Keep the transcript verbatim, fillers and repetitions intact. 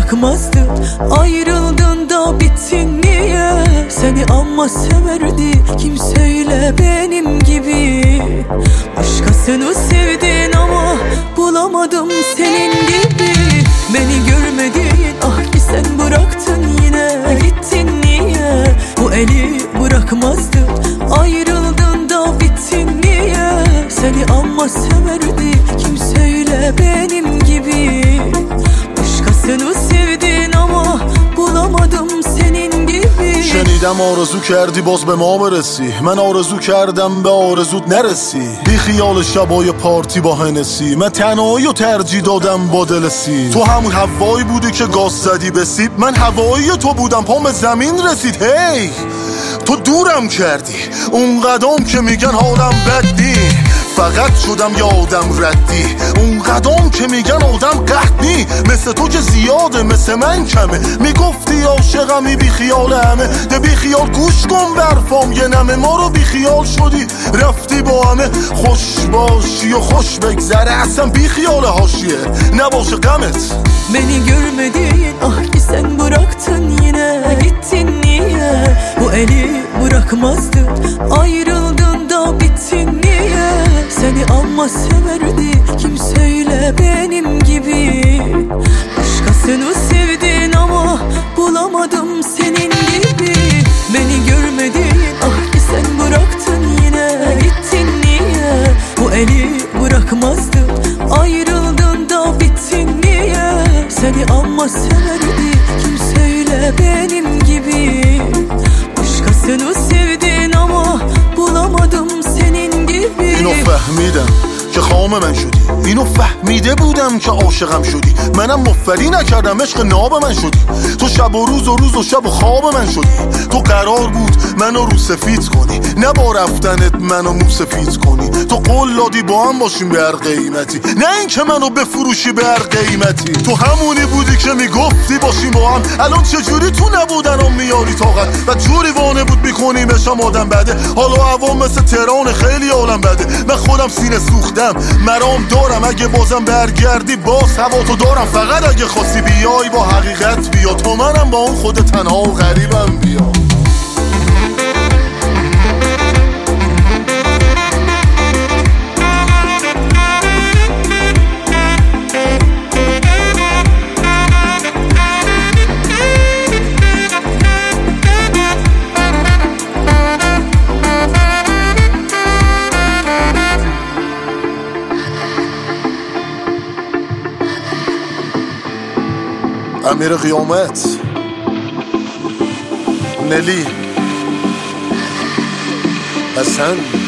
bırakmazdı. Ayrıldın da bittin niye? Seni amma severdi kim söyle benim gibi. Başkasını sevdin ama bulamadım senin gibi. Beni görmedin ah ki sen bıraktın yine gittin niye? Bu eli bırakmazdı. Ayrıldın da bittin niye? Seni amma severdi kim söyle benim gibi. Başkasını sevdin ama bulamadım senin gibi. شنیدم آرزو کردی باز به ما برسی، من آرزو کردم به آرزوت نرسی. بی خیال شبای پارتی با هنسی، من تنهایی و ترجیح دادم با دل سی. تو همون هوایی بودی که گاز زدی به سیب، من هوایی تو بودم پام زمین رسید. هی تو دورم کردی اون قدم که میگن حالم بد نی، فقط شدم یادم ردی. اون قدم که میگن آدم قحط نی، مثل تو که زیاده مثل من کمه. میگفتی عاشقمی بی خیال همه، ده بی خیال گوش کن برفام یه نمه. ما رو بی خیال شدی رفتی با همه. خوش باشی و خوش بگذره اصلا بی خیال حاشیه نباشه غمت. Beni görmedin ah ki sen bıraktın yine gittin niye? Bu eli bırakmazdı. Ayrıldın da bittin niye? Seni amma severdi kim söyle benim gibi. Başkasını sevdin ama bulamadım senin gibi. Beni görmedin ah ki sen bıraktın yine gittin niye? Bu eli bırakmazdı. Ayrıldın da bittin niye? Seni amma severdi kim söyle benim gibi. Başkasını sevdin ama bulamadım senin gibi. اینو فهمیدم که خام من شدی، اینو فهمیده بودم که عاشقم شدی. منم مفری نکردم عشق ناب من شدی. تو شب و روز و روز و شب و خواب من شدی. تو قرار بود منو رو سفید کنی، نه با رفتنت منو مو سفید کنی. تو قول دادی با هم باشیم به هر قیمتی، نه این که منو بفروشی به هر قیمتی. تو همونی بودی که میگفتی باشیم با هم، الان چجوری تو نبودن هم میاری طاقت و جوری وانه بود میکنیمشم آدم بده. حالا هوا مثل تهران خیلی عالم بده. من خودم سینه سوختم مرام دارم، اگه بازم برگردی باز هوا تو دارم. فقط اگه خواستی بیای با حقیقت بیا، تو منم با اون خود تنها و غریبم بیا. امیر قیامت، نلی، حسن